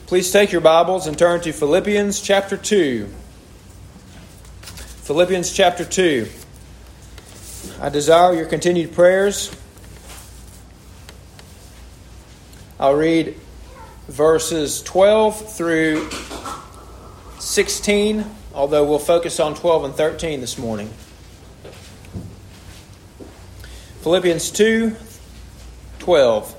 Please take your Bibles and turn to Philippians chapter 2. Philippians chapter 2. I desire your continued prayers. I'll read verses 12 through 16, although we'll focus on 12 and 13 this morning. Philippians 2:12.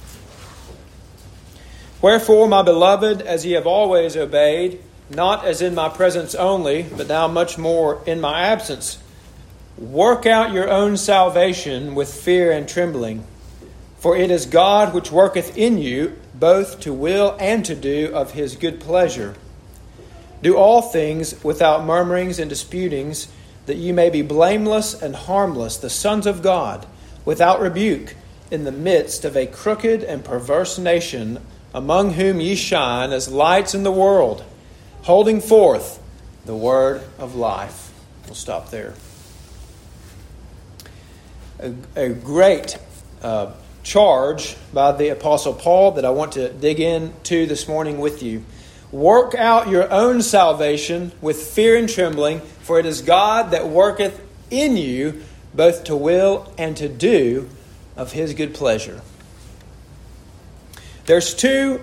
Wherefore, my beloved, as ye have always obeyed, not as in my presence only, but now much more in my absence, work out your own salvation with fear and trembling. For it is God which worketh in you, both to will and to do of his good pleasure. Do all things without murmurings and disputings, that ye may be blameless and harmless, the sons of God, without rebuke, in the midst of a crooked and perverse nation, among whom ye shine as lights in the world, holding forth the word of life. We'll stop there. A great charge by the Apostle Paul that I want to dig into this morning with you. Work out your own salvation with fear and trembling, for it is God that worketh in you both to will and to do of his good pleasure. There's two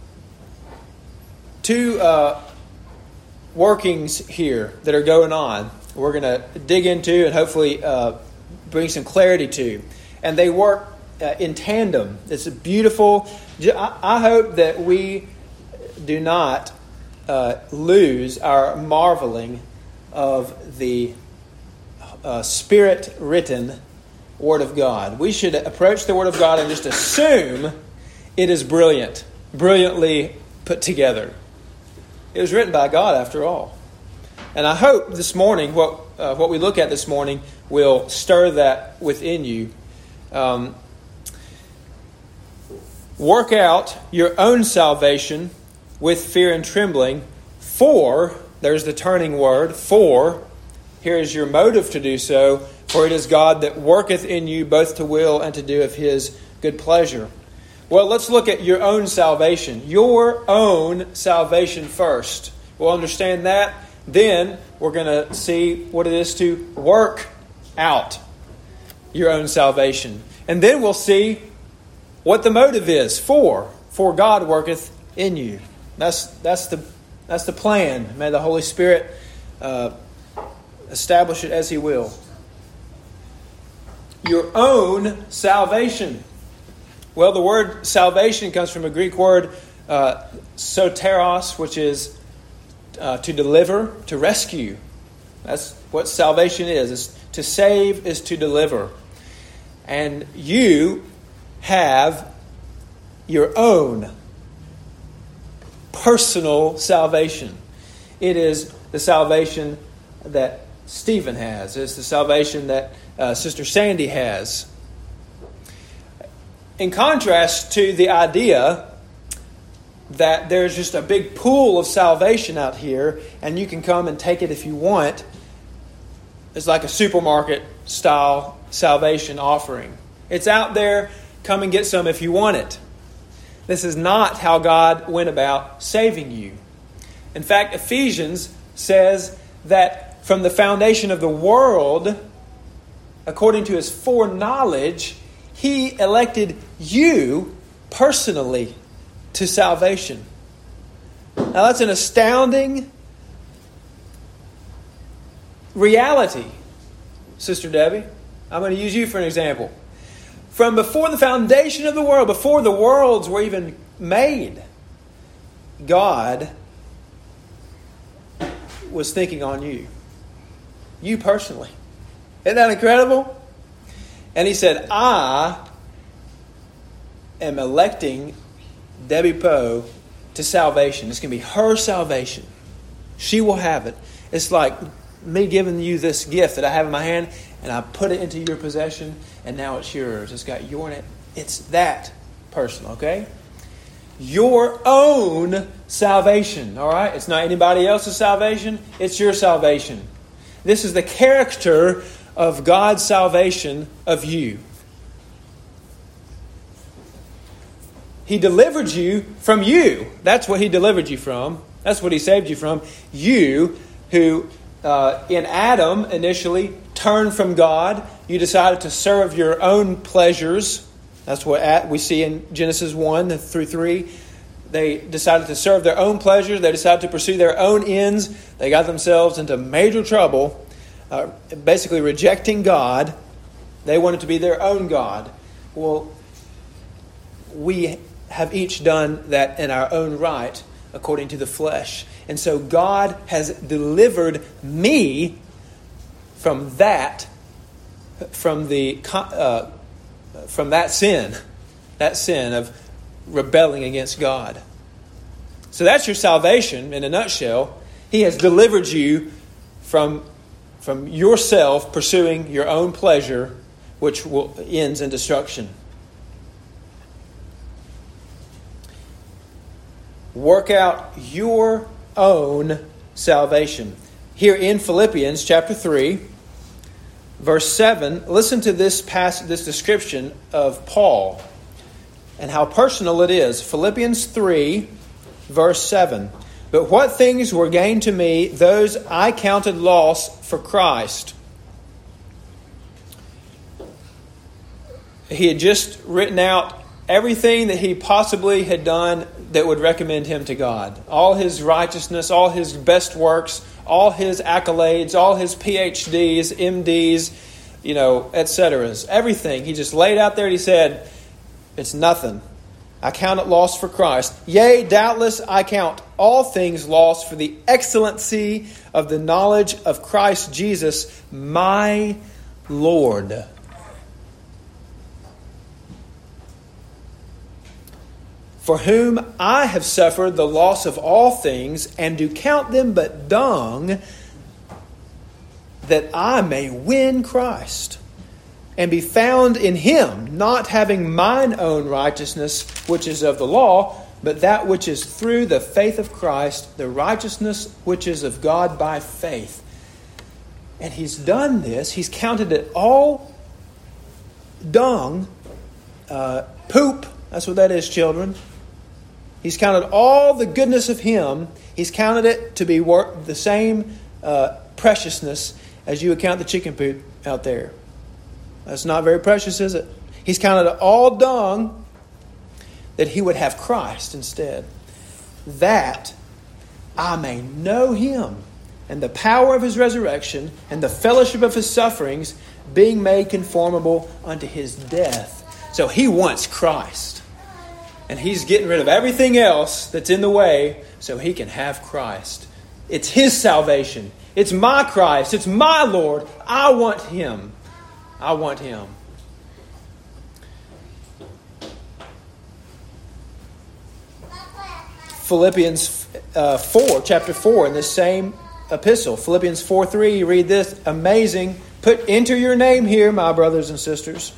workings here that are going on. We're going to dig into and hopefully bring some clarity to. And they work in tandem. It's a beautiful. I hope that we do not lose our marveling of the Spirit-written Word of God. We should approach the Word of God and just assume it is brilliant, brilliantly put together. It was written by God, after all. And I hope this morning, what we look at this morning, will stir that within you. Work out your own salvation with fear and trembling, for, there's the turning word, for, here is your motive to do so, for it is God that worketh in you both to will and to do of his good pleasure. Well, let's look at your own salvation. Your own salvation first. We'll understand that. Then we're going to see what it is to work out your own salvation. And then we'll see what the motive is for God worketh in you. That's the plan. May the Holy Spirit establish it as he will. Your own salvation. Well, the word salvation comes from a Greek word, soteros, which is to deliver, to rescue. That's what salvation is. To save is to deliver. And you have your own personal salvation. It is the salvation that Stephen has. It's the salvation that Sister Sandy has. In contrast to the idea that there's just a big pool of salvation out here and you can come and take it if you want, it's like a supermarket style salvation offering. It's out there, come and get some if you want it. This is not how God went about saving you. In fact, Ephesians says that from the foundation of the world, according to his foreknowledge, he elected you personally to salvation. Now that's an astounding reality, Sister Debbie. I'm going to use you for an example. From before the foundation of the world, before the worlds were even made, God was thinking on you. You personally. Isn't that incredible? And he said, I am electing Debbie Poe to salvation. It's going to be her salvation. She will have it. It's like me giving you this gift that I have in my hand, and I put it into your possession, and now it's yours. It's got your name. It's that personal, okay? Your own salvation, all right? It's not anybody else's salvation. It's your salvation. This is the character of God's salvation of you. He delivered you from you. That's what He delivered you from. That's what He saved you from. You who in Adam initially turned from God. You decided to serve your own pleasures. That's what we see in Genesis 1 through 3. They decided to serve their own pleasures. They decided to pursue their own ends. They got themselves into major trouble, basically rejecting God. They wanted to be their own God. Well, we have each done that in our own right, according to the flesh. And so God has delivered me from that, from that sin of rebelling against God. So that's your salvation in a nutshell. He has delivered you from yourself pursuing your own pleasure, which ends in destruction. Work out your own salvation. Here in Philippians chapter 3, verse 7, listen to this passage, this description of Paul and how personal it is. Philippians 3, verse 7. But what things were gained to me, those I counted loss for Christ. He had just written out everything that he possibly had done that would recommend him to God. All his righteousness, all his best works, all his accolades, all his PhDs, MDs, etc. Everything. He just laid out there and he said, it's nothing. I count it loss for Christ. Yea, doubtless I count all things lost for the excellency of the knowledge of Christ Jesus, my Lord. For whom I have suffered the loss of all things, and do count them but dung, that I may win Christ, and be found in Him, not having mine own righteousness, which is of the law, but that which is through the faith of Christ, the righteousness which is of God by faith. And he's done this. He's counted it all dung, poop. That's what that is, children. He's counted all the goodness of Him. He's counted it to be the same preciousness as you would count the chicken poop out there. That's not very precious, is it? He's counted it all dung that He would have Christ instead. That I may know Him and the power of His resurrection and the fellowship of His sufferings, being made conformable unto His death. So He wants Christ. And He's getting rid of everything else that's in the way so He can have Christ. It's His salvation. It's my Christ. It's my Lord. I want Him. I want Him. Philippians 4, chapter 4, in this same epistle. Philippians 4:3, you read this. Amazing. Enter your name here, my brothers and sisters.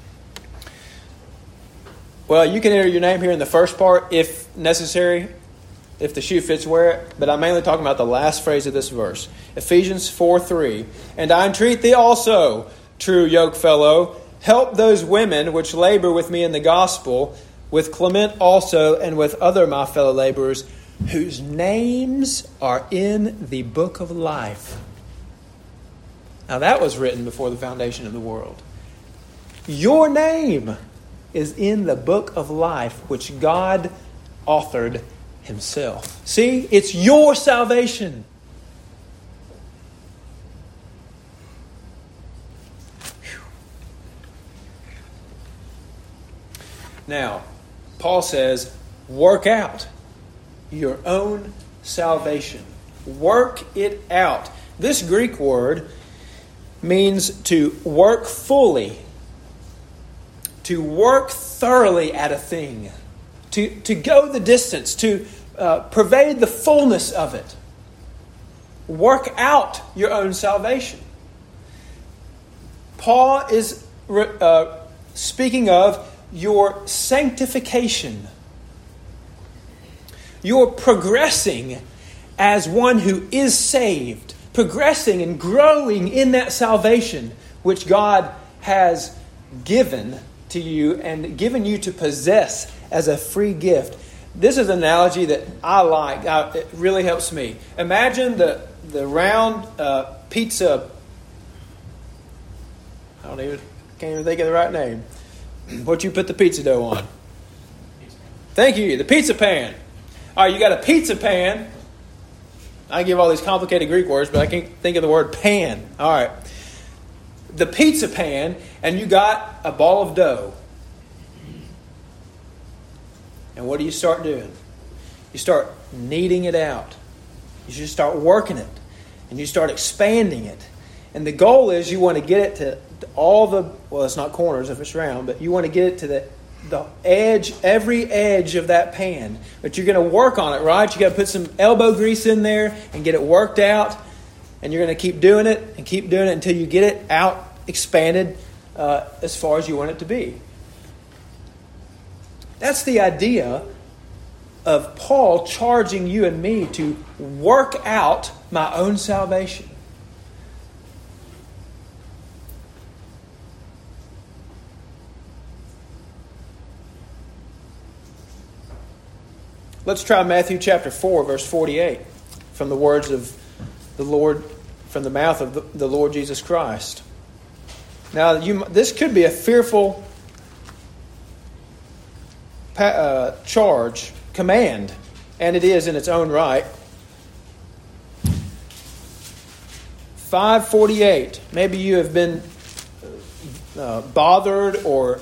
Well, you can enter your name here in the first part if necessary, if the shoe fits, wear it. But I'm mainly talking about the last phrase of this verse. Ephesians 4:3. And I entreat thee also, true yokefellow, help those women which labor with me in the gospel, with Clement also, and with other my fellow laborers, whose names are in the book of life. Now that was written before the foundation of the world. Your name is in the book of life, which God authored Himself. See, it's your salvation. Now, Paul says, work out your own salvation. Work it out. This Greek word means to work fully, to work thoroughly at a thing, to go the distance, to pervade the fullness of it. Work out your own salvation. Paul is speaking of your sanctification. You're progressing as one who is saved, progressing and growing in that salvation which God has given to you and given you to possess as a free gift. This is an analogy that I like. It really helps me. Imagine the round pizza. Can't even think of the right name. What you put the pizza dough on? Thank you. The pizza pan. All right, you got a pizza pan. I give all these complicated Greek words, but I can't think of the word pan. All right. The pizza pan, and you got a ball of dough. And what do you start doing? You start kneading it out. You just start working it. And you start expanding it. And the goal is you want to get it to all the, well, it's not corners if it's round, but you want to get it to the edge, every edge of that pan. But you're going to work on it, right? You got to put some elbow grease in there and get it worked out. And you're going to keep doing it and keep doing it until you get it out, expanded as far as you want it to be. That's the idea of Paul charging you and me to work out my own salvation. Let's try Matthew chapter 4, verse 48, from the words of the Lord, from the mouth of the Lord Jesus Christ. Now, this could be a fearful command, and it is in its own right. 5:48. Maybe you have been bothered or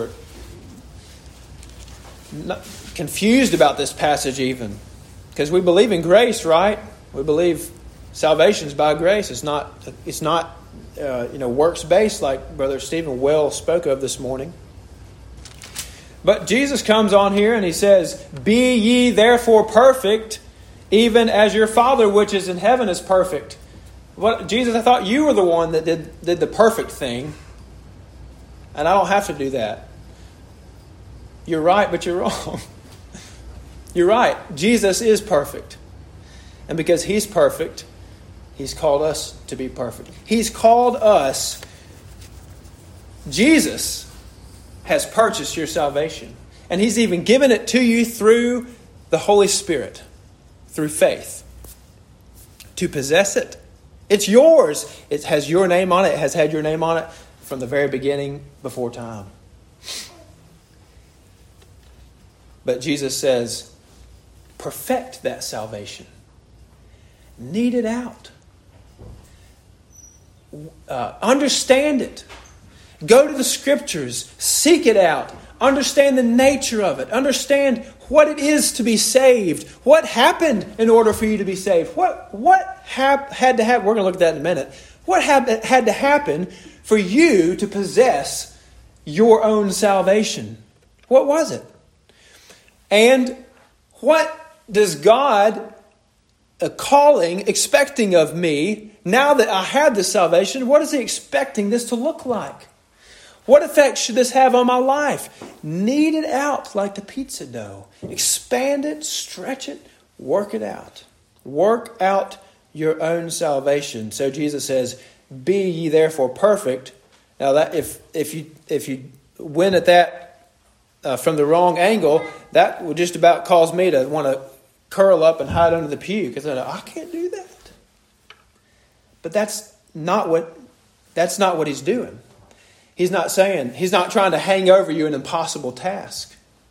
confused about this passage even, because we believe in grace, right? We believe salvation is by grace. It's not works based like Brother Stephen well spoke of this morning. But Jesus comes on here and he says, "Be ye therefore perfect, even as your Father which is in heaven is perfect." What, Jesus, I thought you were the one that did the perfect thing, and I don't have to do that. You're right, but you're wrong. You're right. Jesus is perfect. And because He's perfect, He's called us to be perfect. He's called us. Jesus has purchased your salvation. And He's even given it to you through the Holy Spirit, through faith, to possess it. It's yours. It has your name on it. It has had your name on it from the very beginning, before time. But Jesus says, perfect that salvation. Knead it out. Understand it. Go to the Scriptures. Seek it out. Understand the nature of it. Understand what it is to be saved. What happened in order for you to be saved. What had to happen? We're going to look at that in a minute. What had to happen for you to possess your own salvation? What was it? And what does God expecting of me, now that I have this salvation, what is He expecting this to look like? What effect should this have on my life? Knead it out like the pizza dough. Expand it, stretch it, work it out. Work out your own salvation. So Jesus says, "Be ye therefore perfect." Now that if you win at that from the wrong angle, that would just about cause me to want to curl up and hide under the pew, because I can't do that. But that's not what He's doing. He's not trying to hang over you an impossible task.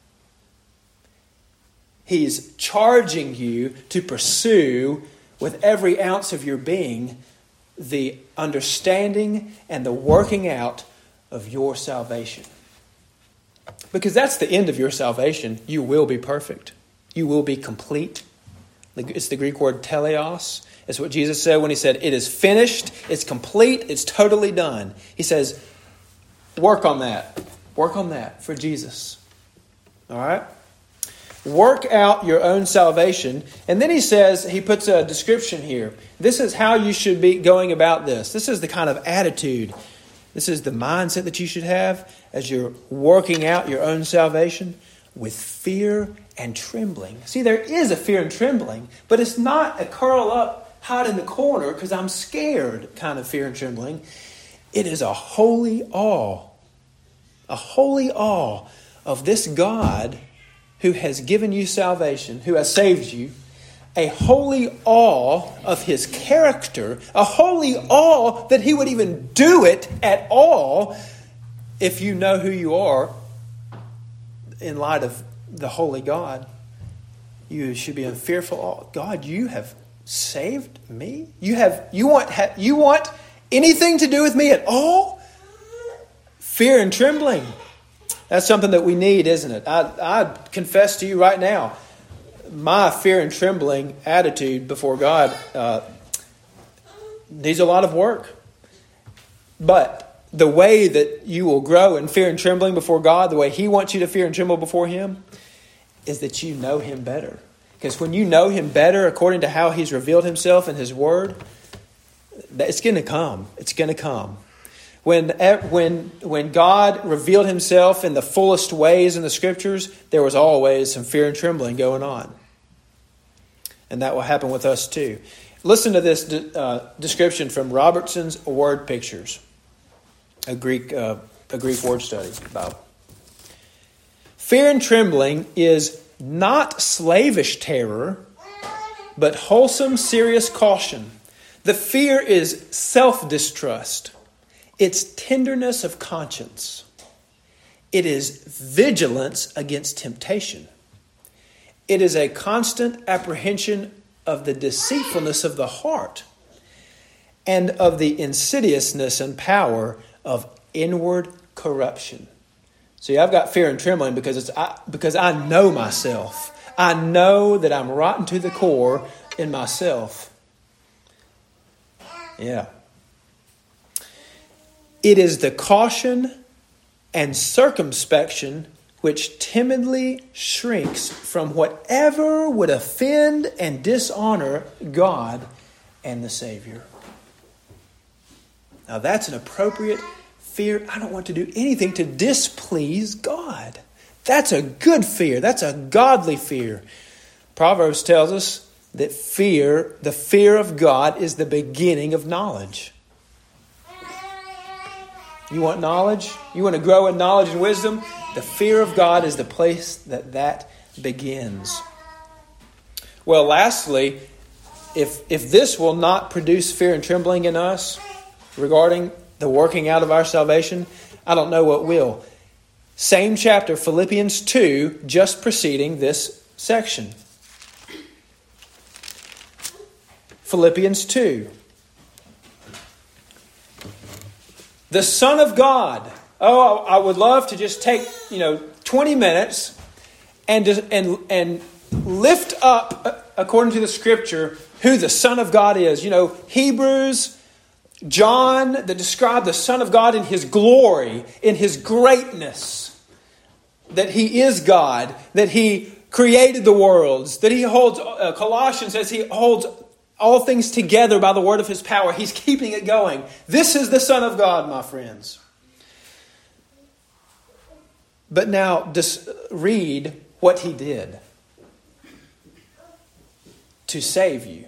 He's charging you to pursue with every ounce of your being the understanding and the working out of your salvation. Because that's the end of your salvation. You will be perfect. You will be complete. It's the Greek word teleos. It's what Jesus said when He said, "It is finished, it's complete, it's totally done." He says, work on that. Work on that for Jesus. All right? Work out your own salvation. And then He puts a description here. This is how you should be going about this. This is the kind of attitude. This is the mindset that you should have as you're working out your own salvation, with fear and trembling. See, there is a fear and trembling, but it's not a curl up, hide in the corner because I'm scared kind of fear and trembling. It is a holy awe of this God who has given you salvation, who has saved you, a holy awe of his character, a holy awe that he would even do it at all if you know who you are in light of the holy God. You should be in fearful awe. God, you have saved me? You want anything to do with me at all? Fear and trembling. That's something that we need, isn't it? I confess to you right now, my fear and trembling attitude before God needs a lot of work. But the way that you will grow in fear and trembling before God, the way He wants you to fear and tremble before Him, is that you know Him better. Because when you know Him better, according to how He's revealed Himself in His Word, it's going to come. It's going to come. When God revealed Himself in the fullest ways in the Scriptures, there was always some fear and trembling going on. And that will happen with us too. Listen to this description from Robertson's Word Pictures, a Greek word study Bible. Fear and trembling is not slavish terror, but wholesome, serious caution. The fear is self-distrust. It's tenderness of conscience. It is vigilance against temptation. It is a constant apprehension of the deceitfulness of the heart and of the insidiousness and power of inward corruption. See, I've got fear and trembling because I know myself. I know that I'm rotten to the core in myself. Yeah. It is the caution and circumspection which timidly shrinks from whatever would offend and dishonor God and the Savior. Now that's an appropriate fear. I don't want to do anything to displease God. That's a good fear. That's a godly fear. Proverbs tells us that the fear of God is the beginning of knowledge. You want knowledge? You want to grow in knowledge and wisdom? The fear of God is the place that begins. Well, lastly, if this will not produce fear and trembling in us regarding the working out of our salvation, I don't know what will. Same chapter, Philippians 2, just preceding this section. Philippians 2. The Son of God. Oh, I would love to just take 20 minutes and lift up, according to the Scripture, who the Son of God is. Hebrews, John, that describe the Son of God in His glory, in His greatness, that He is God, that He created the worlds, that He holds, Colossians says He holds all things together by the word of His power. He's keeping it going. This is the Son of God, my friends. But now, just read what He did to save you.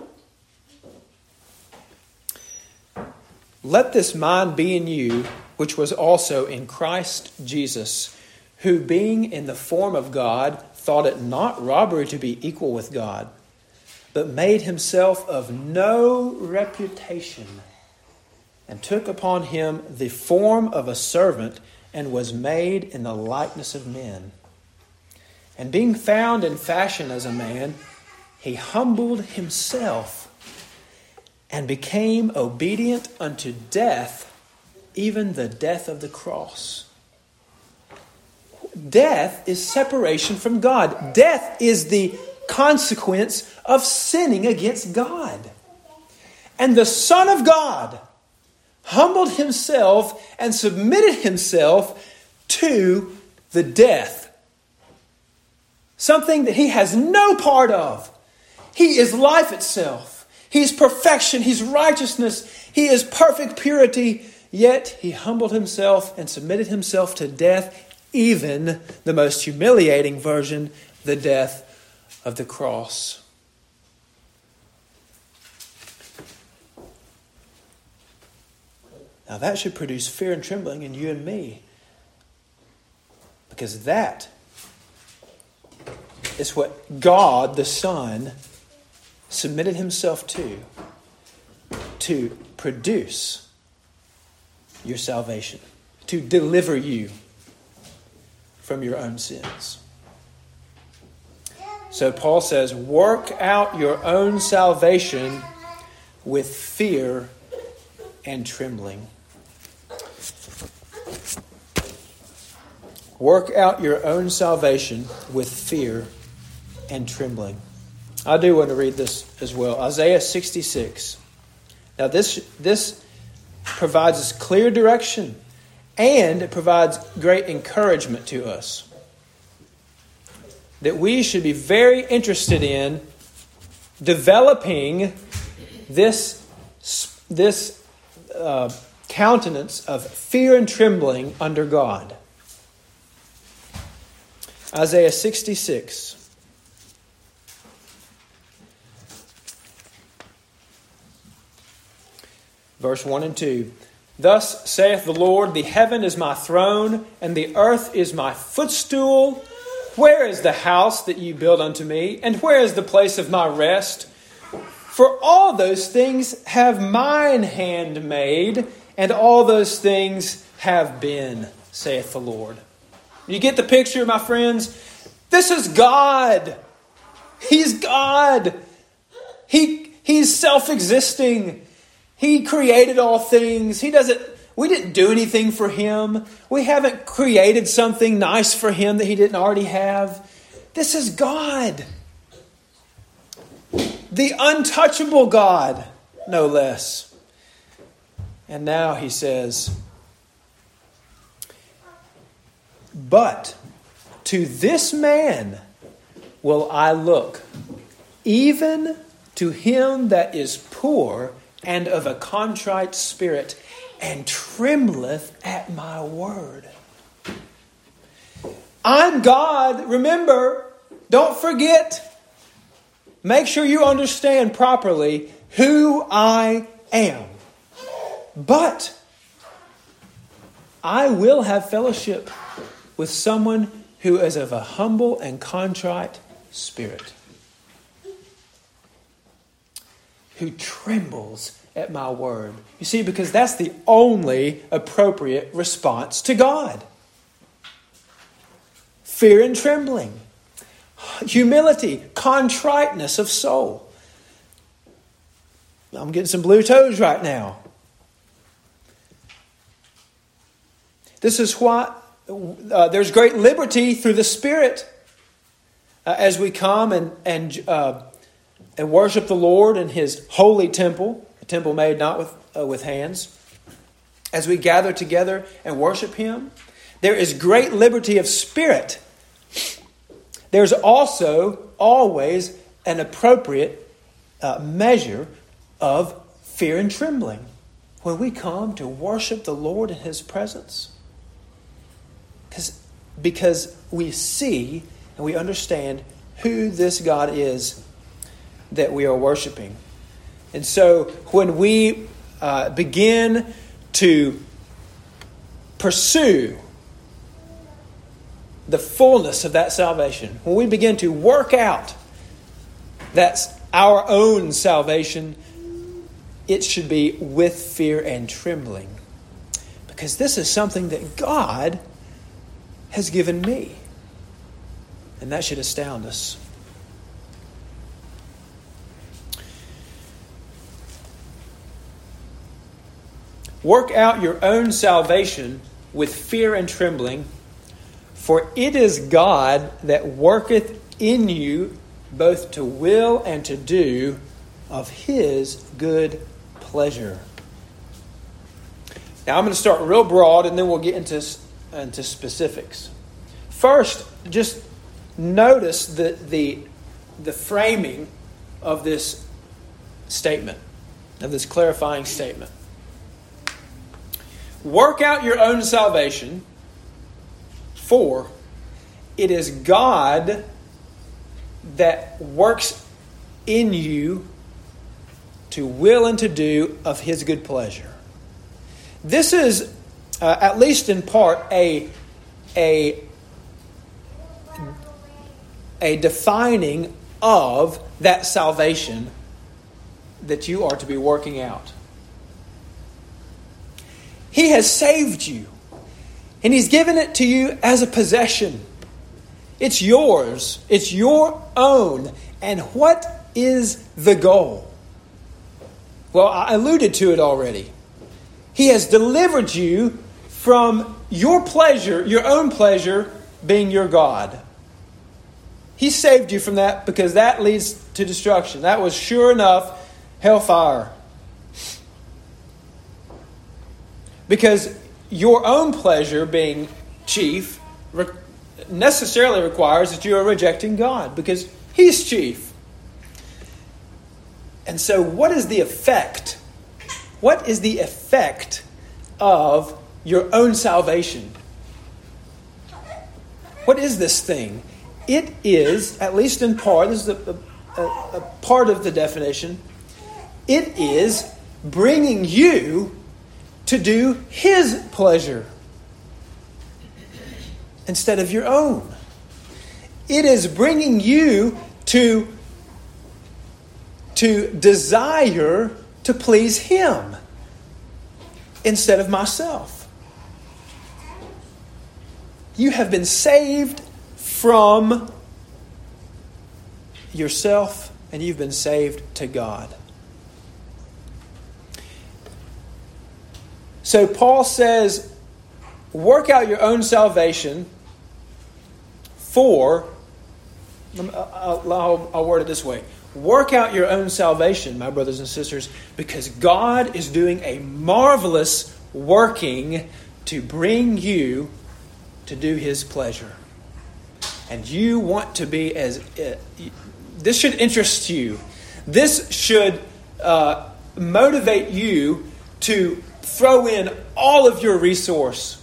Let this mind be in you, which was also in Christ Jesus, who being in the form of God, thought it not robbery to be equal with God, but made Himself of no reputation, and took upon Him the form of a servant, and was made in the likeness of men. And being found in fashion as a man, He humbled Himself, and became obedient unto death, even the death of the cross. Death is separation from God. Death is the consequence of sinning against God. And the Son of God humbled Himself and submitted Himself to the death. Something that He has no part of. He is life itself. He's perfection. He's righteousness. He is perfect purity. Yet He humbled Himself and submitted Himself to death, even the most humiliating version, the death of the cross. Now that should produce fear and trembling in you and me. Because that is what God the Son submitted himself to produce your salvation, to deliver you from your own sins. So Paul says, work out your own salvation with fear and trembling. Work out your own salvation with fear and trembling. I do want to read this as well. Isaiah 66. Now this provides us clear direction, and it provides great encouragement to us. That we should be very interested in developing this countenance of fear and trembling under God. Isaiah 66. Verse 1 and 2. Thus saith the Lord, the heaven is my throne, and the earth is my footstool. Where is the house that you built unto me? And where is the place of my rest? For all those things have mine hand made, and all those things have been, saith the Lord. You get the picture, my friends? This is God. He's God. He's self-existing. He created all things. We didn't do anything for him. We haven't created something nice for him that he didn't already have. This is God. The untouchable God, no less. And now he says, but to this man will I look, even to him that is poor and of a contrite spirit, and trembleth at my word. I'm God. Remember, don't forget. Make sure you understand properly who I am. But I will have fellowship with someone who is of a humble and contrite spirit, who trembles at my word. You see, because that's the only appropriate response to God. Fear and trembling, humility, contriteness of soul. I'm getting some blue toes right now. This is why there's great liberty through the Spirit as we come and worship the Lord in His holy temple, a temple made not with hands. As we gather together and worship Him, there is great liberty of spirit. There's also always an appropriate measure of fear and trembling when we come to worship the Lord in His presence. Because we see and we understand who this God is that we are worshiping. And so when we begin to pursue the fullness of that salvation, when we begin to work out that's our own salvation, it should be with fear and trembling. Because this is something that God has given me. And that should astound us. Work out your own salvation with fear and trembling, for it is God that worketh in you both to will and to do of His good pleasure. Now I'm going to start real broad and then we'll get into specifics. First, just notice the framing of this statement, of this clarifying statement. Work out your own salvation, for it is God that works in you to will and to do of His good pleasure. This is, at least in part, a a defining of that salvation that you are to be working out. He has saved you, and He's given it to you as a possession. It's yours. It's your own. And what is the goal? Well, I alluded to it already. He has delivered you from your pleasure, your own pleasure, being your God. He saved you from that because that leads to destruction. That was sure enough hellfire. Because your own pleasure being chief necessarily requires that you are rejecting God because He's chief. And so what is the effect? What is the effect of your own salvation? What is this thing? It is, at least in part, this is a part of the definition, it is bringing you to do His pleasure instead of your own. It is bringing you to desire to please Him instead of myself. You have been saved from yourself and you've been saved to God. So Paul says, work out your own salvation for, I'll word it this way. Work out your own salvation, my brothers and sisters, because God is doing a marvelous working to bring you to do His pleasure. And you want to be this should interest you. This should motivate you to throw in all of your resource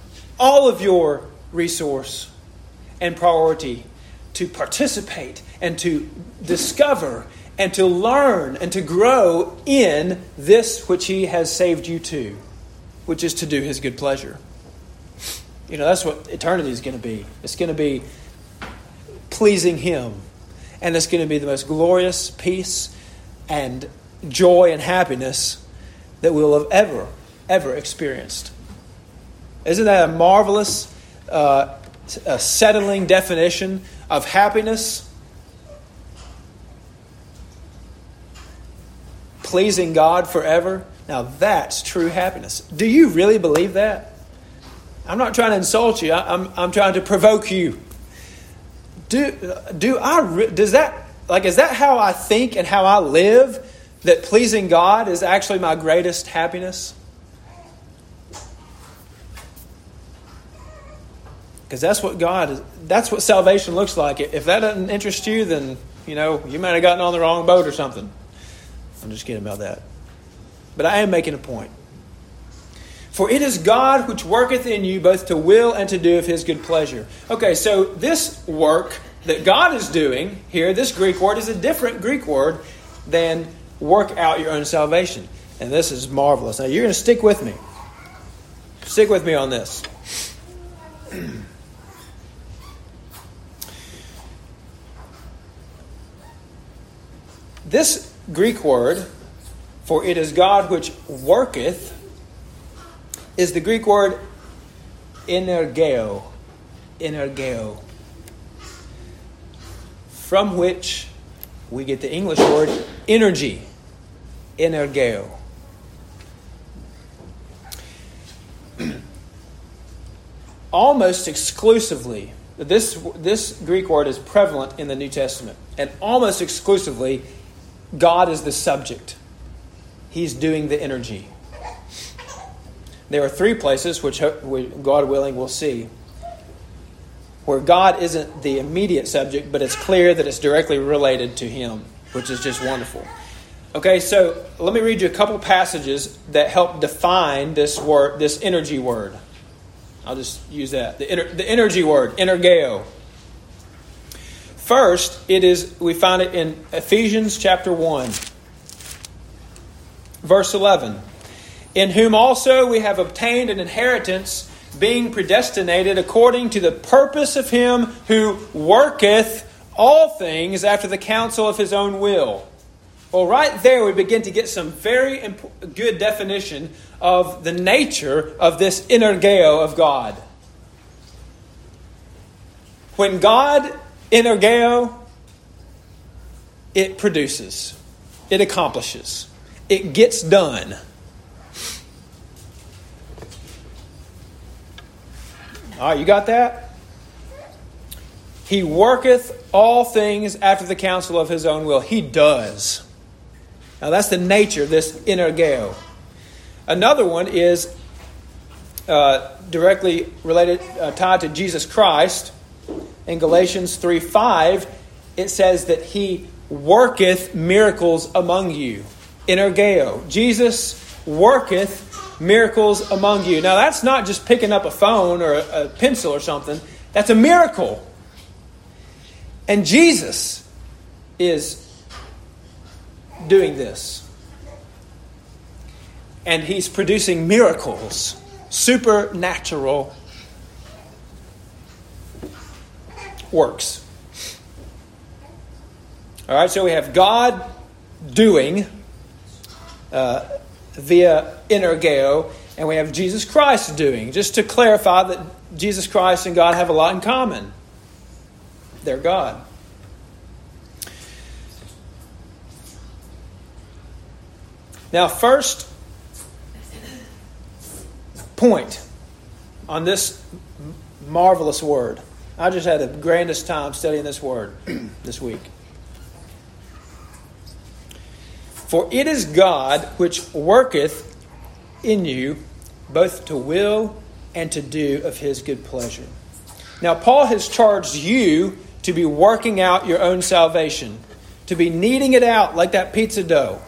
and priority to participate and to discover and to learn and to grow in this which He has saved you to, which is to do His good pleasure. You know, that's what eternity is going to be. It's going to be pleasing Him. And it's going to be the most glorious peace and joy and happiness that we'll have ever experienced. Isn't that a marvelous, a settling definition of happiness? Pleasing God forever. Now that's true happiness. Do you really believe that? I'm not trying to insult you. I'm trying to provoke you. Is that how I think and how I live? That pleasing God is actually my greatest happiness? Because that's what salvation looks like. If that doesn't interest you, then you might have gotten on the wrong boat or something. I'm just kidding about that. But I am making a point. For it is God which worketh in you both to will and to do of His good pleasure. Okay, so this work that God is doing here, this Greek word is a different Greek word than work out your own salvation. And this is marvelous. Now you're going to stick with me. Stick with me on this. This Greek word, for it is God which worketh, is the Greek word energeo. Energeo. From which we get the English word energy. Energeo. Almost exclusively, this Greek word is prevalent in the New Testament. And almost exclusively, God is the subject. He's doing the energy. There are 3 places, which God willing we'll see, where God isn't the immediate subject, but it's clear that it's directly related to Him, which is just wonderful. Okay, so let me read you a couple passages that help define this word, this energy word. I'll just use that. The energy word, energeo. First, we find it in Ephesians chapter 1, verse 11. In whom also we have obtained an inheritance, being predestinated according to the purpose of Him who worketh all things after the counsel of his own will. Well, right there we begin to get some very good definition of the nature of this energeo of God. When God energeo, it produces, it accomplishes, it gets done. All right, you got that? He worketh all things after the counsel of his own will. He does. Now that's the nature of this energeo. Another one is directly related, tied to Jesus Christ. In Galatians 3:5, it says that he worketh miracles among you. Energeo. Jesus worketh miracles among you. Now that's not just picking up a phone or a pencil or something. That's a miracle. And Jesus is doing this. And he's producing miracles. Supernatural works. All right, so we have God doing via energeo, and we have Jesus Christ doing. Just to clarify that Jesus Christ and God have a lot in common. They're God. Now, first point on this marvelous word. I just had the grandest time studying this word this week. For it is God which worketh in you both to will and to do of his good pleasure. Now, Paul has charged you to be working out your own salvation, to be kneading it out like that pizza dough.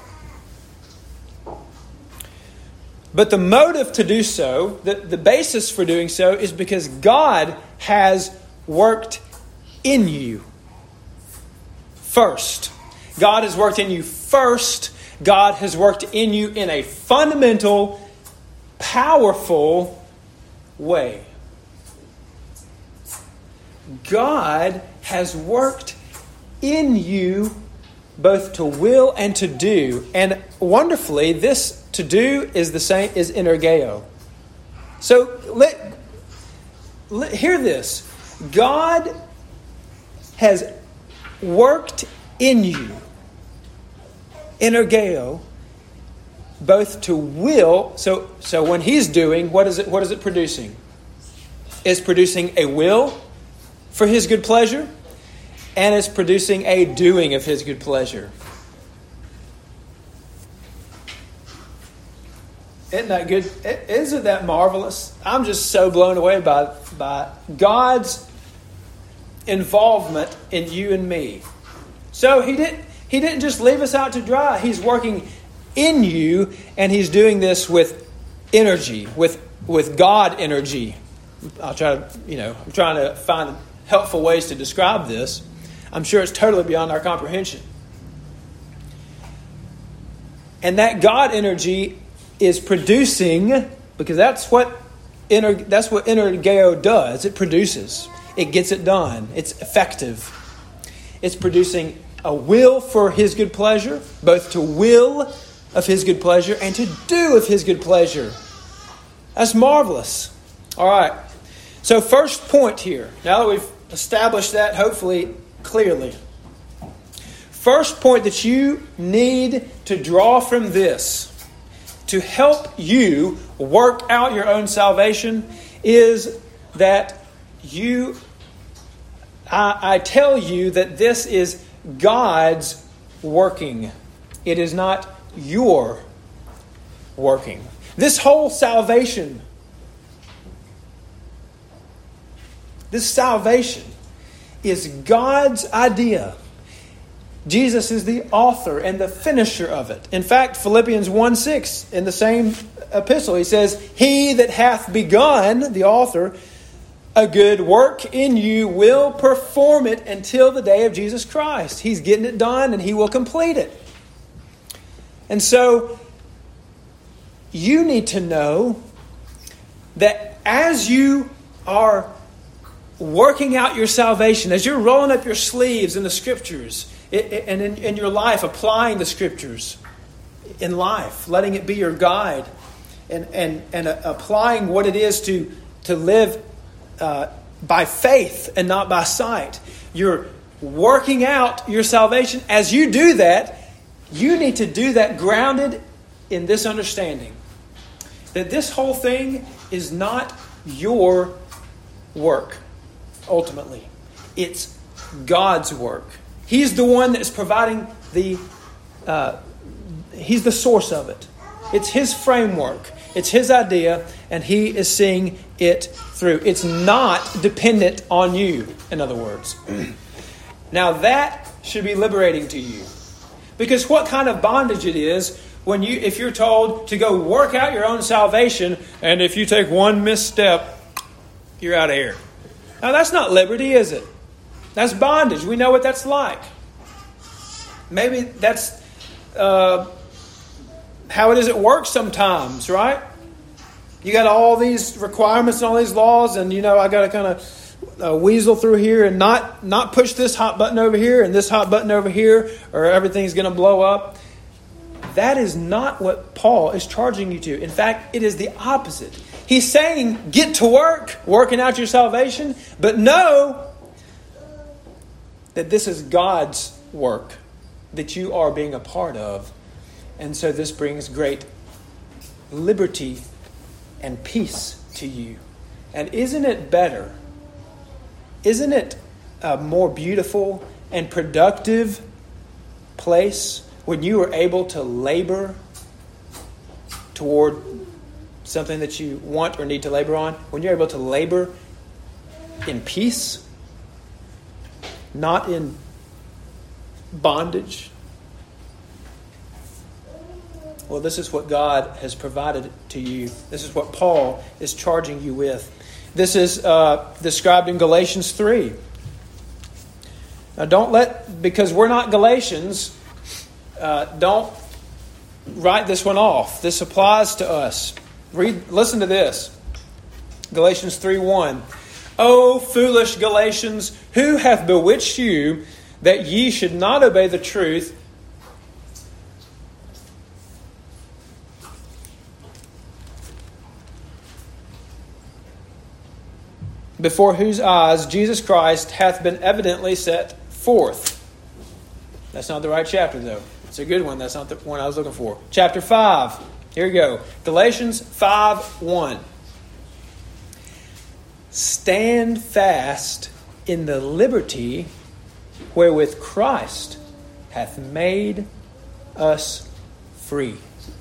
But the motive to do so, the basis for doing so, is because God has worked in you first. God has worked in you first. God has worked in you in a fundamental, powerful way. God has worked in you both to will and to do. And wonderfully, this to do is the same as energeo. So hear this. God has worked in you, energeo, both to will. So when he's doing, what is it producing? It's producing a will for his good pleasure, and it's producing a doing of his good pleasure. Isn't that good? Isn't that marvelous? I'm just so blown away by God's involvement in you and me. So He didn't just leave us out to dry. He's working in you, and He's doing this with energy, with God energy. I'm trying to find helpful ways to describe this. I'm sure it's totally beyond our comprehension. And that God energy is producing, because that's what energeo does. It produces. It gets it done. It's effective. It's producing a will for His good pleasure, both to will of His good pleasure and to do of His good pleasure. That's marvelous. All right. So first point here, now that we've established that hopefully clearly. First point that you need to draw from this to help you work out your own salvation is that I tell you that this is God's working. It is not your working. This whole salvation, this salvation is God's idea. Jesus is the author and the finisher of it. In fact, Philippians 1:6, in the same epistle, he says, "He that hath begun," the author, "a good work in you will perform it until the day of Jesus Christ." He's getting it done and He will complete it. And so, you need to know that as you are working out your salvation, as you're rolling up your sleeves in the Scriptures and in your life, applying the Scriptures in life, letting it be your guide, and applying what it is to live by faith and not by sight. You're working out your salvation. As you do that, you need to do that grounded in this understanding that this whole thing is not your work, ultimately. It's God's work. He's the one that's providing He's the source of it. It's His framework. It's His idea, and He is seeing it through. It's not dependent on you, in other words. Now that should be liberating to you. Because what kind of bondage it is if you're told to go work out your own salvation, and if you take one misstep, you're out of here. Now that's not liberty, is it? That's bondage. We know what that's like. Maybe that's how it is at work sometimes, right? You got all these requirements and all these laws, and I got to kind of weasel through here and not push this hot button over here and this hot button over here, or everything's going to blow up. That is not what Paul is charging you to. In fact, it is the opposite. He's saying, get to work, working out your salvation, but know that this is God's work that you are being a part of. And so this brings great liberty and peace to you. And isn't it better? Isn't it a more beautiful and productive place when you are able to labor toward something that you want or need to labor on? When you're able to labor in peace, not in bondage. Well, this is what God has provided to you. This is what Paul is charging you with. This is described in Galatians 3. Now because we're not Galatians, don't write this one off. This applies to us. Listen to this. Galatians 3:1. O foolish Galatians, who hath bewitched you that ye should not obey the truth, before whose eyes Jesus Christ hath been evidently set forth. That's not the right chapter, though. It's a good one. That's not the one I was looking for. Chapter 5. Here we go. Galatians 5:1. Stand fast in the liberty wherewith Christ hath made us free.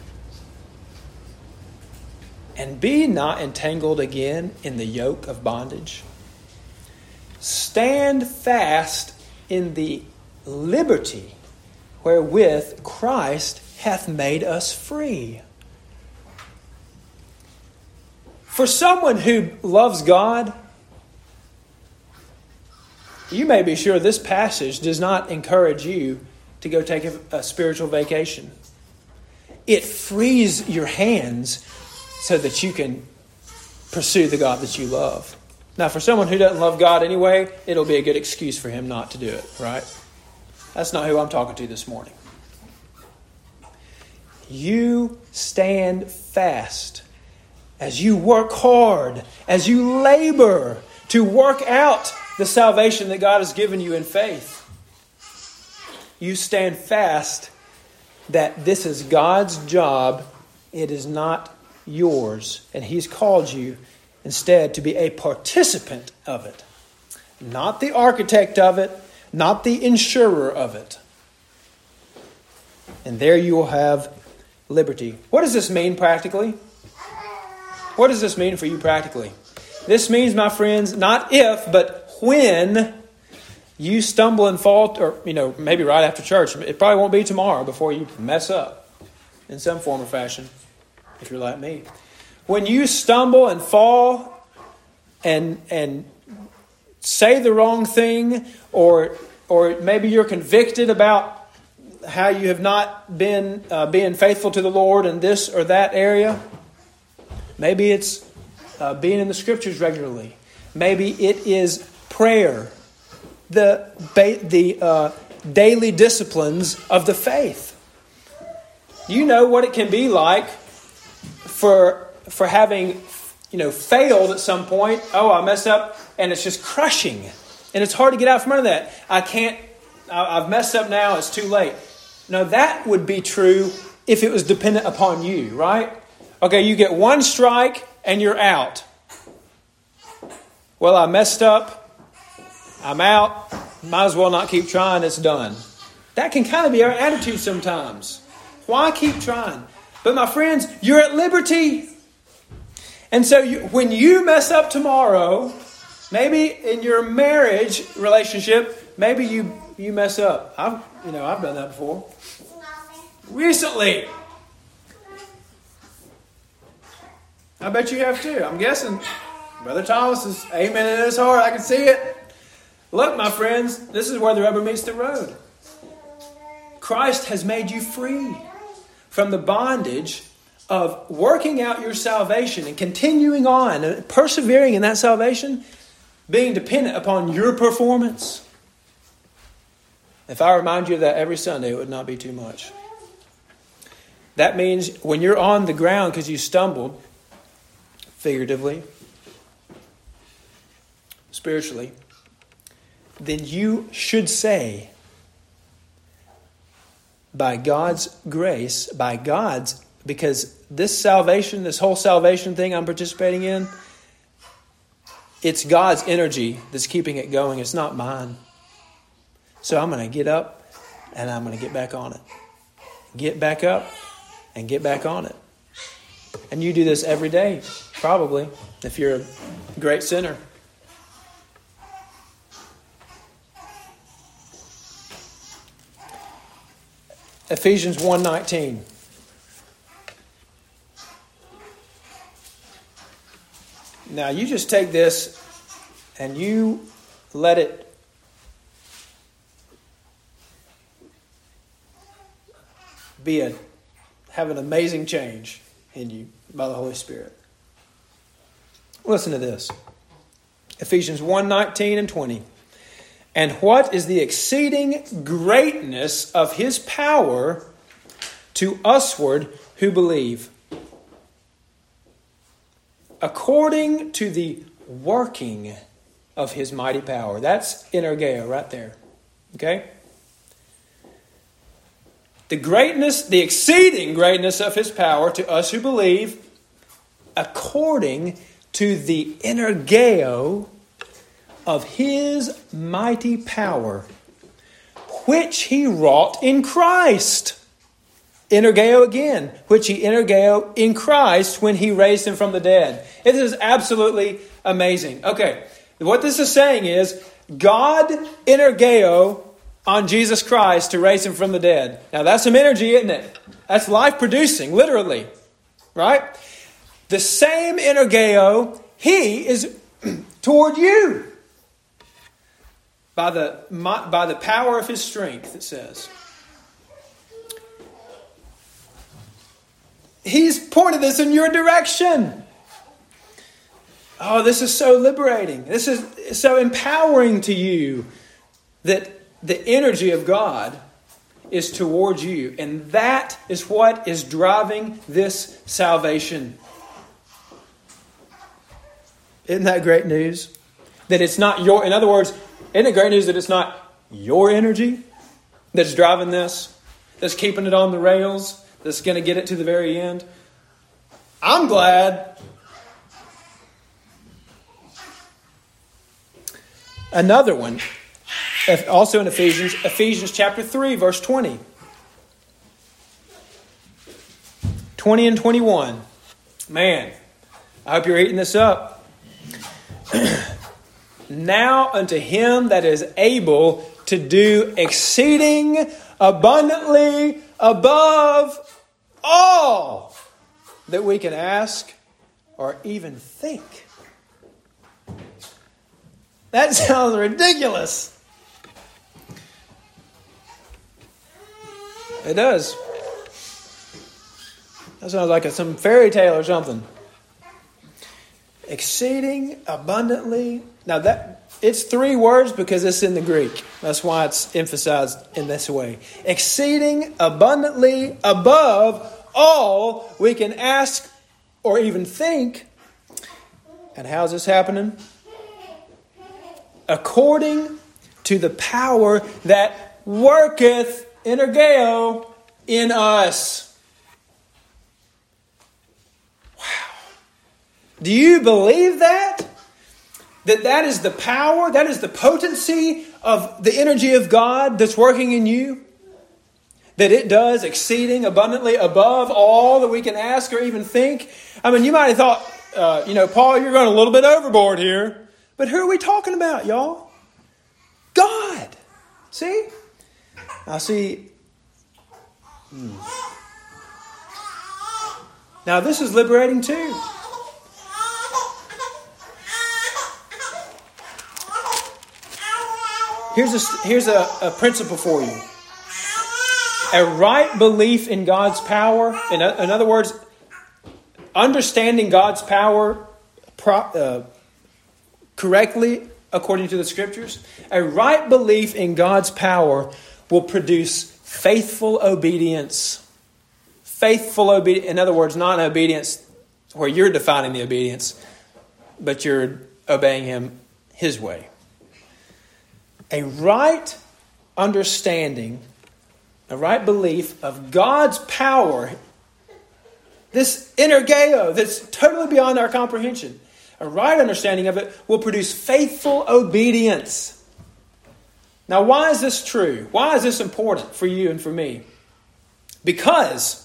And be not entangled again in the yoke of bondage. Stand fast in the liberty wherewith Christ hath made us free. For someone who loves God, you may be sure this passage does not encourage you to go take a spiritual vacation. It frees your hands so that you can pursue the God that you love. Now, for someone who doesn't love God anyway, it'll be a good excuse for him not to do it, right? That's not who I'm talking to this morning. You stand fast as you work hard, as you labor to work out the salvation that God has given you in faith. You stand fast that this is God's job. It is not yours. And He's called you instead to be a participant of it. Not the architect of it, not the insurer of it. And there you will have liberty. What does this mean practically? What does this mean for you practically? This means, my friends, not if, but when you stumble and fall, or maybe right after church. It probably won't be tomorrow before you mess up in some form or fashion, if you're like me. When you stumble and fall and say the wrong thing, or maybe you're convicted about how you have not been being faithful to the Lord in this or that area. Maybe it's being in the Scriptures regularly. Maybe it is prayer, the daily disciplines of the faith. You know what it can be like for having, failed at some point. Oh, I messed up, and it's just crushing. And it's hard to get out from under that. I've messed up now, it's too late. Now, that would be true if it was dependent upon you, right? Okay, you get one strike and you're out. Well, I messed up. I'm out. Might as well not keep trying. It's done. That can kind of be our attitude sometimes. Why keep trying? But my friends, you're at liberty. And so when you mess up tomorrow, maybe in your marriage relationship, maybe you mess up. I've done that before. Recently. I bet you have too. I'm guessing Brother Thomas is amen in his heart. I can see it. Look, my friends, this is where the rubber meets the road. Christ has made you free from the bondage of working out your salvation and continuing on and persevering in that salvation, being dependent upon your performance. If I remind you of that every Sunday, it would not be too much. That means when you're on the ground because you stumbled, figuratively, spiritually, then you should say, by God's grace, because this salvation, this whole salvation thing I'm participating in, it's God's energy that's keeping it going. It's not mine. So I'm going to get up and I'm going to get back on it. Get back up and get back on it. And you do this every day, probably, if you're a great sinner. Ephesians 1:19. Now you just take this and you let it have an amazing change in you by the Holy Spirit. Listen to this. Ephesians 1:19 and 20. And what is the exceeding greatness of his power to usward who believe? According to the working of his mighty power. That's energeo right there. Okay? The exceeding greatness of his power to us who believe, according to the energeo of his mighty power, which he wrought in Christ. Energeo again, which he energeo in Christ when he raised him from the dead. It is absolutely amazing. Okay, what this is saying is God energeo on Jesus Christ to raise him from the dead. Now that's some energy, isn't it? That's life producing, literally. Right? The same energeo he is toward you. By the power of his strength, it says. He's pointed this in your direction. Oh, this is so liberating. This is so empowering to you that the energy of God is towards you. And that is what is driving this salvation. Isn't that great news? That it's not your, in other words, isn't it great news that it's not your energy that's driving this, that's keeping it on the rails, that's going to get it to the very end? I'm glad. Another one, also in Ephesians chapter 3, verse 20. 20 and 21. Man, I hope you're eating this up. Now unto him that is able to do exceeding abundantly above all that we can ask or even think. That sounds ridiculous. It does. That sounds like some fairy tale or something. Exceeding abundantly. Now It's 3 words because it's in the Greek. That's why it's emphasized in this way. Exceeding abundantly above all we can ask or even think. And how's this happening? According to the power that worketh, energeo, in us. Wow. Do you believe that? That is the power, that is the potency of the energy of God that's working in you? That it does exceeding abundantly above all that we can ask or even think? I mean, you might have thought, Paul, you're going a little bit overboard here. But who are we talking about, y'all? God. See? Now see. Now this is liberating too. Here's a principle for you. A right belief in God's power. In other words, understanding God's power correctly according to the Scriptures. A right belief in God's power will produce faithful obedience. Faithful obedience. In other words, not obedience where you're defining the obedience, but you're obeying Him His way. A right understanding, a right belief of God's power, this energeo that's totally beyond our comprehension, a right understanding of it will produce faithful obedience. Now, why is this true? Why is this important for you and for me? Because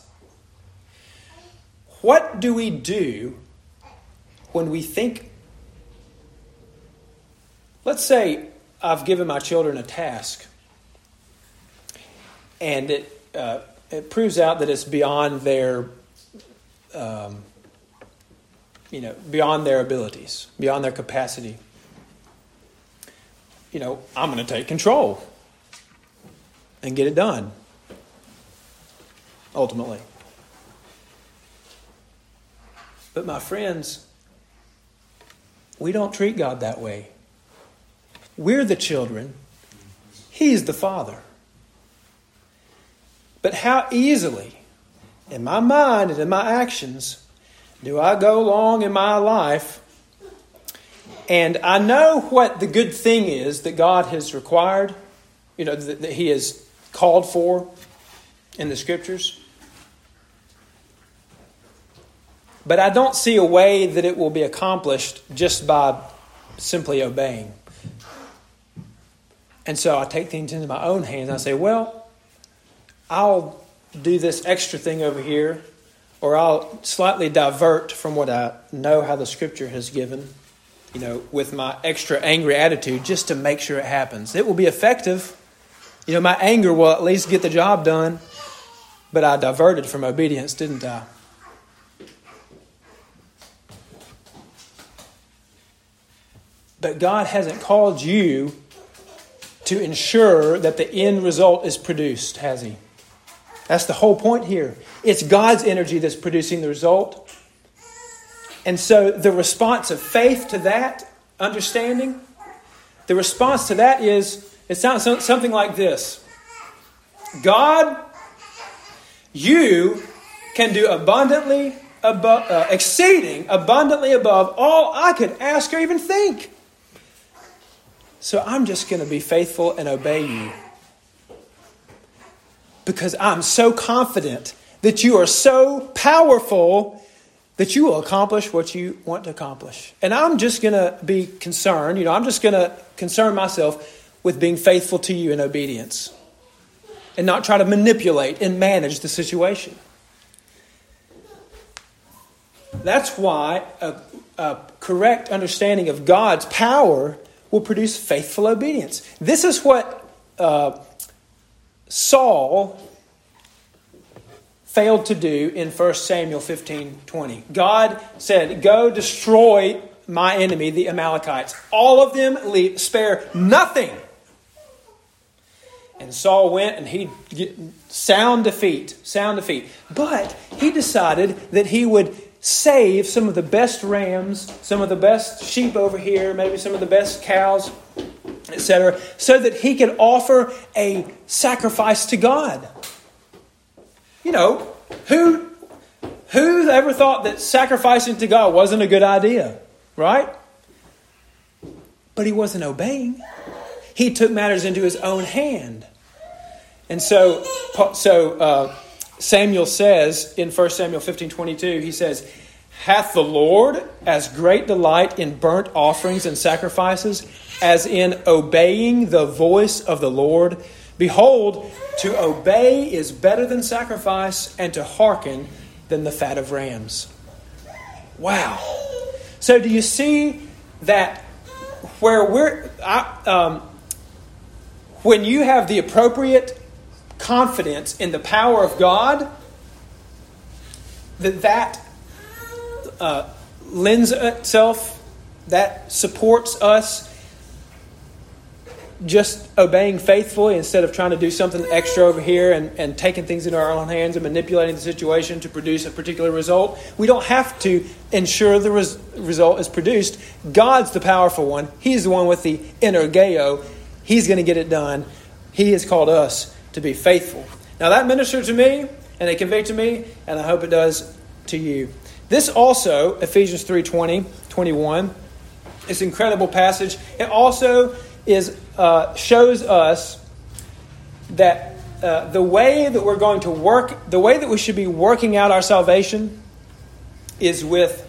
what do we do when we think? Let's say I've given my children a task, and it proves out that it's beyond their, beyond their abilities, beyond their capacity. I'm going to take control and get it done. Ultimately. But my friends, we don't treat God that way. We're the children. He's the Father. But how easily, in my mind and in my actions, do I go along in my life and I know what the good thing is that God has required, that He has called for in the Scriptures. But I don't see a way that it will be accomplished just by simply obeying. And so I take things into my own hands and I say, well, I'll do this extra thing over here, or I'll slightly divert from what I know how the Scripture has given, with my extra angry attitude just to make sure it happens. It will be effective. My anger will at least get the job done, but I diverted from obedience, didn't I? But God hasn't called you to ensure that the end result is produced, has He? That's the whole point here. It's God's energy that's producing the result. And so the response of faith to that understanding, the response to that is, it sounds something like this. God, you can do abundantly above, exceeding abundantly above all I could ask or even think. So I'm just going to be faithful and obey you. Because I'm so confident that you are so powerful that you will accomplish what you want to accomplish. And I'm just going to be concerned, I'm just going to concern myself with being faithful to you in obedience. And not try to manipulate and manage the situation. That's why a correct understanding of God's power will produce faithful obedience. This is what Saul failed to do in 1 Samuel 15:20. God said, go destroy my enemy, the Amalekites. All of them, spare nothing. And Saul went and he sound defeat. But he decided that he would save some of the best rams, some of the best sheep over here, maybe some of the best cows, etc., so that he could offer a sacrifice to God. You know, who ever thought that sacrificing to God wasn't a good idea, right? But he wasn't obeying. He took matters into his own hand. And so Samuel says in 1 Samuel 15:22, he says, "Hath the Lord as great delight in burnt offerings and sacrifices as in obeying the voice of the Lord? Behold, to obey is better than sacrifice, and to hearken than the fat of rams." Wow. So do you see that when you have the appropriate confidence in the power of God, that lends itself, that supports us just obeying faithfully instead of trying to do something extra over here and taking things into our own hands and manipulating the situation to produce a particular result. We don't have to ensure the result is produced. God's the powerful one. He's the one with the energeo. He's going to get it done. He has called us to be faithful. Now that ministered to me and it convicted me, and I hope it does to you. This also, Ephesians 3:20-21, this incredible passage. It also shows us that the way that we're going to work, the way that we should be working out our salvation is with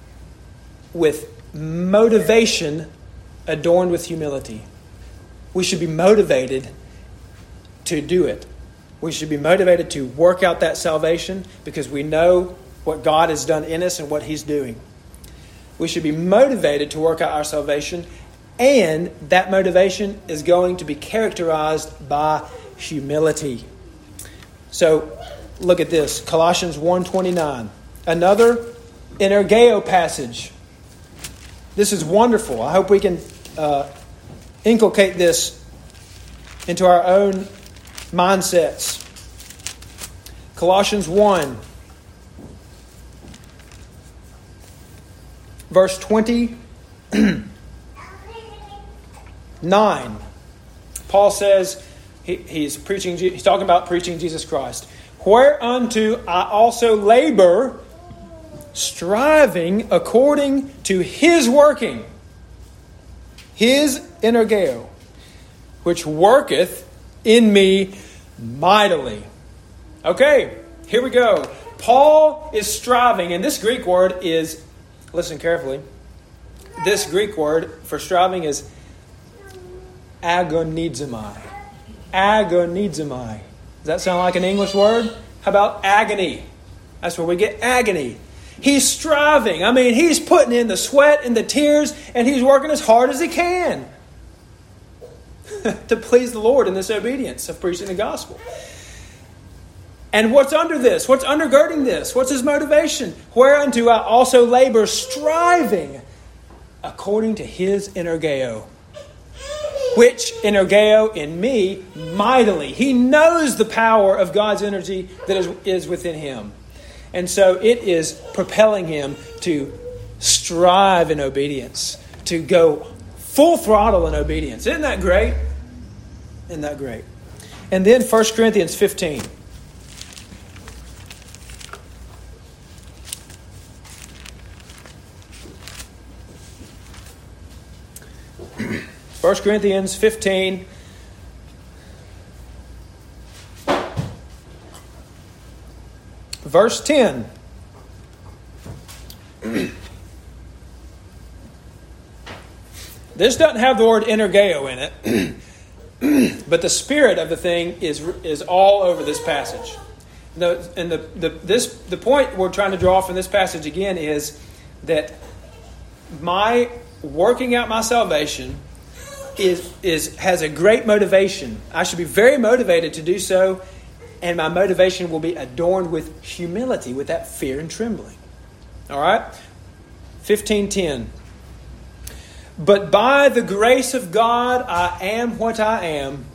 motivation adorned with humility. We should be motivated to do it. We should be motivated to work out that salvation because we know what God has done in us and what He's doing. We should be motivated to work out our salvation, and that motivation is going to be characterized by humility. So, look at this. Colossians 1:29. Another energeo passage. This is wonderful. I hope we can inculcate this into our own mindsets. Colossians 1, verse 29. Paul says, he's talking about preaching Jesus Christ. Whereunto I also labor, striving according to His working, His energeo, which worketh in me mightily. Okay, here we go. Paul is striving, and this Greek word is, listen carefully, this Greek word for striving is agonizomai. Agonizomai. Does that sound like an English word? How about agony? That's where we get agony. He's striving. I mean, he's putting in the sweat and the tears, and he's working as hard as he can to please the Lord in this obedience of preaching the gospel. And what's under this? What's undergirding this? What's his motivation? Whereunto I also labor, striving according to His energeo, which energeo in me mightily. He knows the power of God's energy that is within him. And so it is propelling him to strive in obedience, to go full throttle in obedience. Isn't that great? Isn't that great? And then 1 Corinthians 15. 1 Corinthians 15, verse 10. This doesn't have the word energeo in it, but the spirit of the thing is all over this passage. The point we're trying to draw from this passage again is that my working out my salvation has a great motivation. I should be very motivated to do so, and my motivation will be adorned with humility, with that fear and trembling. All right? 15:10. But by the grace of God I am what I am,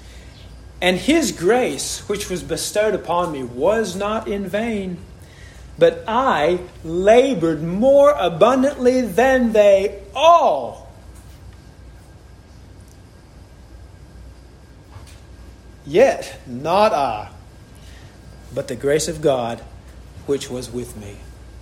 and His grace which was bestowed upon me was not in vain. but I labored more abundantly than they all. Yet not I, but the grace of God which was with me.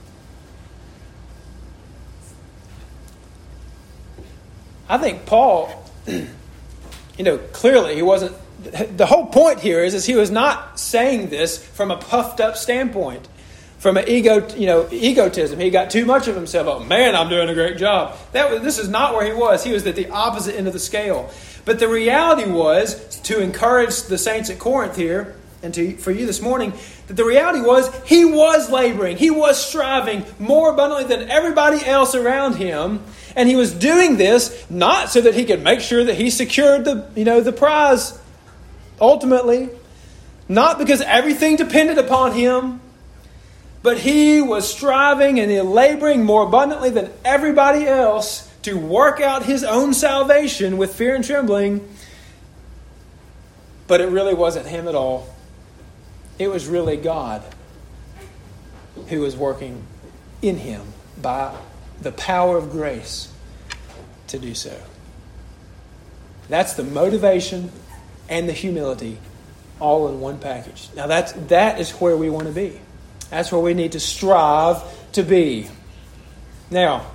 I think Paul, clearly he wasn't. The whole point here is he was not saying this from a puffed up standpoint, from an egotism. He got too much of himself. Oh man, I'm doing a great job. This is not where he was. He was at the opposite end of the scale. But the reality was, to encourage the saints at Corinth here, and for you this morning, that the reality was he was laboring. He was striving more abundantly than everybody else around him. And he was doing this not so that he could make sure that he secured the prize ultimately. Not because everything depended upon him. But he was striving and laboring more abundantly than everybody else to work out his own salvation with fear and trembling. But it really wasn't him at all. It was really God who was working in him by the power of grace to do so. That's the motivation and the humility all in one package. Now that is where we want to be. That's where we need to strive to be. Now,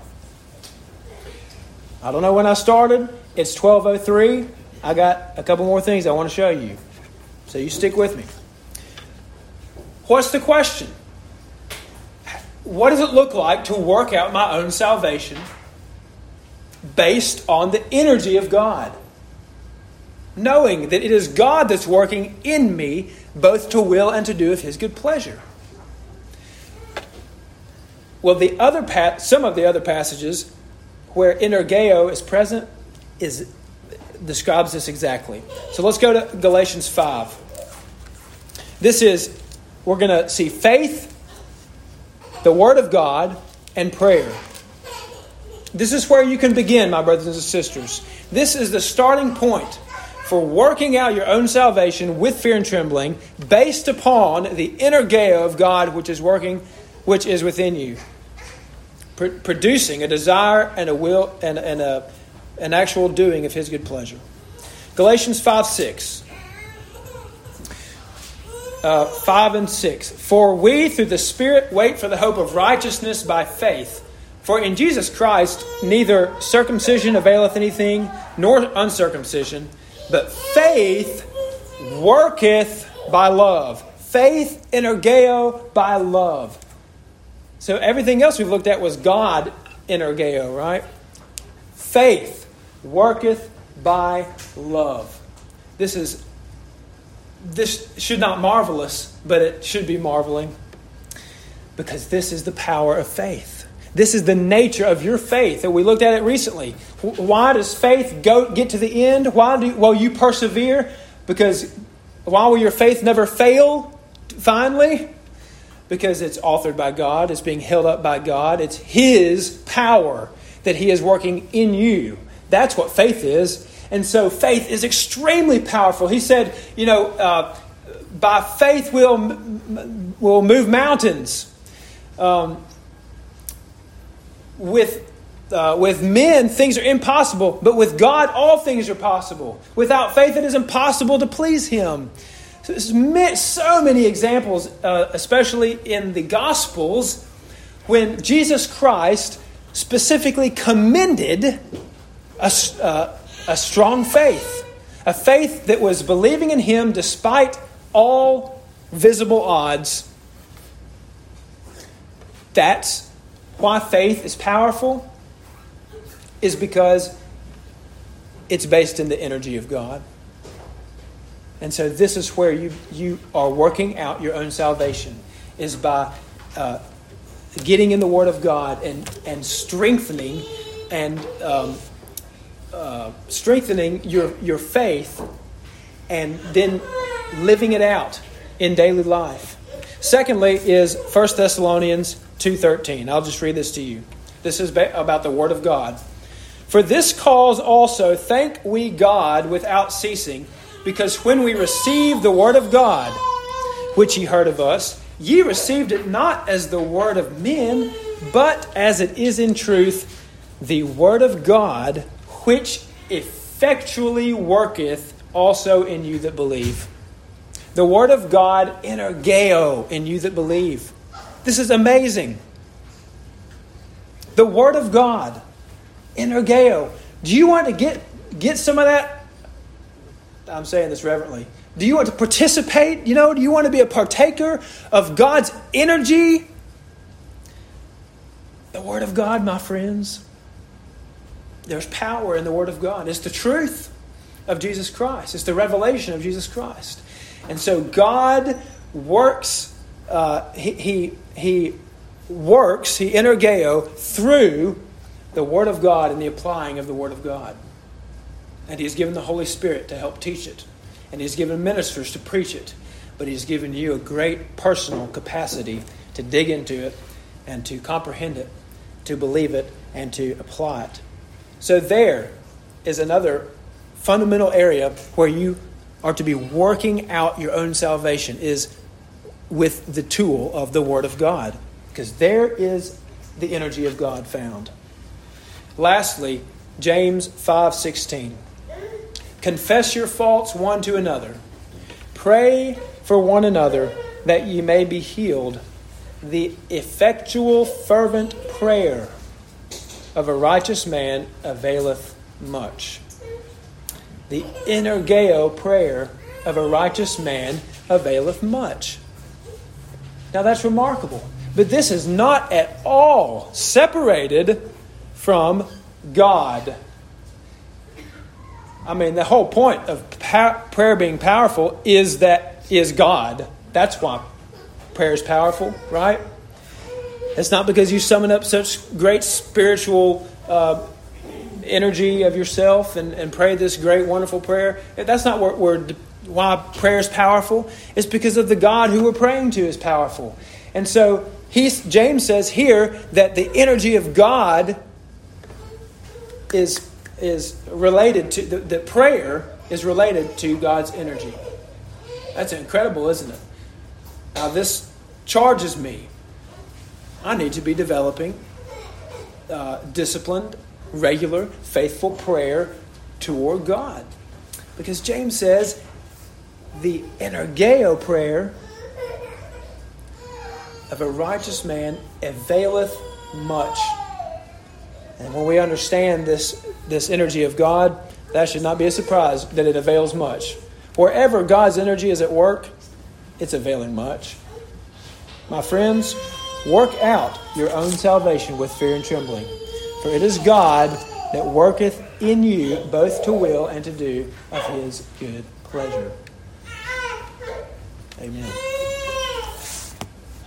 I don't know when I started. It's 12:03. I got a couple more things I want to show you. So you stick with me. What's the question? What does it look like to work out my own salvation based on the energy of God? Knowing that it is God that's working in me both to will and to do of His good pleasure. Well, some of the other passages where energeo is present describes this exactly. So let's go to Galatians 5. We're going to see faith, the Word of God, and prayer. This is where you can begin, my brothers and sisters. This is the starting point for working out your own salvation with fear and trembling, based upon the energeo of God which is within you, producing a desire and a will and an actual doing of His good pleasure. Galatians 5:6. 5 and 6. For we through the Spirit wait for the hope of righteousness by faith. For in Jesus Christ neither circumcision availeth anything, nor uncircumcision, but faith worketh by love. Faith energeo by love. So everything else we've looked at was God energeo, right? Faith worketh by love. This should not marvel us, but it should be marveling. Because this is the power of faith. This is the nature of your faith that we looked at it recently. Why does faith get to the end? Will you persevere? Because why will your faith never fail finally? Because it's authored by God. It's being held up by God. It's His power that He is working in you. That's what faith is. And so faith is extremely powerful. He said, by faith we'll move mountains. With men, things are impossible, but with God, all things are possible. Without faith, it is impossible to please Him. So there's so many examples, especially in the Gospels, when Jesus Christ specifically commended a strong faith. A faith that was believing in Him despite all visible odds. That's why faith is powerful, is because it's based in the energy of God. And so this is where you are working out your own salvation, is by getting in the Word of God and strengthening strengthening your faith, and then living it out in daily life. Secondly is 1 Thessalonians 2:13. I'll just read this to you. This is about the Word of God. For this cause also thank we God without ceasing, because when we received the Word of God, which ye heard of us, Ye received it not as the word of men, but as it is in truth, the word of God, which effectually worketh also in you that believe. The word of God, energeo, in you that believe. This is amazing. The word of God, energeo. Do you want to get some of that? I'm saying this reverently. Do you want to participate? Do you want to be a partaker of God's energy? The Word of God, my friends. There's power in the Word of God. It's the truth of Jesus Christ. It's the revelation of Jesus Christ. And so God works, He works, He energeo, through the Word of God and the applying of the Word of God. And He's given the Holy Spirit to help teach it. And He's given ministers to preach it. But He's given you a great personal capacity to dig into it and to comprehend it, to believe it, and to apply it. So there is another fundamental area where you are to be working out your own salvation, is with the tool of the Word of God. Because there is the energy of God found. Lastly, James 5:16. Confess your faults one to another. Pray for one another that ye may be healed. The effectual fervent prayer of a righteous man availeth much. The energeo prayer of a righteous man availeth much. Now that's remarkable. But this is not at all separated from God. I mean, the whole point of prayer being powerful is God. That's why prayer is powerful, right? It's not because you summon up such great spiritual energy of yourself and pray this great, wonderful prayer. That's not why prayer is powerful. It's because of the God who we're praying to is powerful. And so James says here that the energy of God is related to, that prayer is related to God's energy. That's incredible, isn't it? Now this charges me. I need to be developing disciplined, regular, faithful prayer toward God. Because James says the energeo prayer of a righteous man availeth much. And when we understand this energy of God, that should not be a surprise that it avails much. Wherever God's energy is at work, it's availing much. My friends, work out your own salvation with fear and trembling. For it is God that worketh in you both to will and to do of His good pleasure. Amen.